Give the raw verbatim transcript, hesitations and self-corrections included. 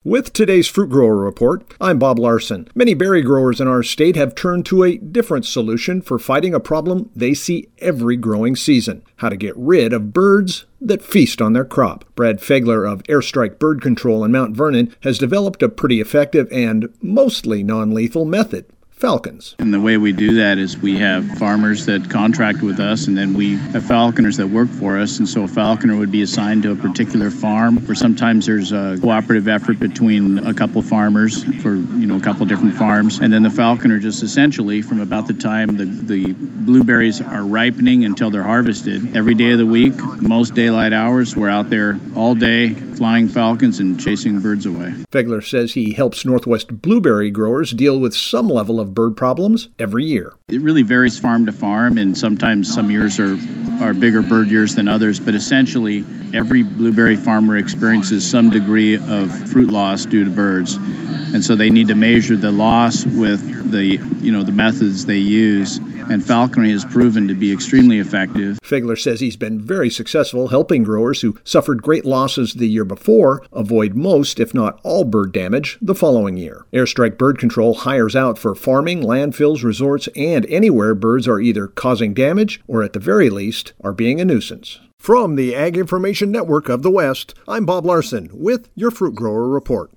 With today's Fruit Grower Report, I'm Bob Larson. Many berry growers in our state have turned to a different solution for fighting a problem they see every growing season: how to get rid of birds that feast on their crop. Brad Fegler of Airstrike Bird Control in Mount Vernon has developed a pretty effective and mostly non-lethal method: falcons. And the way we do that is we have farmers that contract with us, and then we have falconers that work for us. And so a falconer would be assigned to a particular farm, or sometimes there's a cooperative effort between a couple farmers for, you know, a couple different farms. And then the falconer just essentially, from about the time the, the blueberries are ripening until they're harvested, every day of the week, most daylight hours, we're out there all day flying falcons and chasing birds away. Fegler says he helps Northwest blueberry growers deal with some level of bird problems every year. It really varies farm to farm, and sometimes some years are, are bigger bird years than others, but essentially every blueberry farmer experiences some degree of fruit loss due to birds. And so they need to measure the loss with the, you know, the methods they use. And falconry has proven to be extremely effective. Fegler says he's been very successful helping growers who suffered great losses the year before avoid most, if not all, bird damage the following year. Airstrike Bird Control hires out for farming, landfills, resorts, and anywhere birds are either causing damage or, at the very least, are being a nuisance. From the Ag Information Network of the West, I'm Bob Larson with your Fruit Grower Report.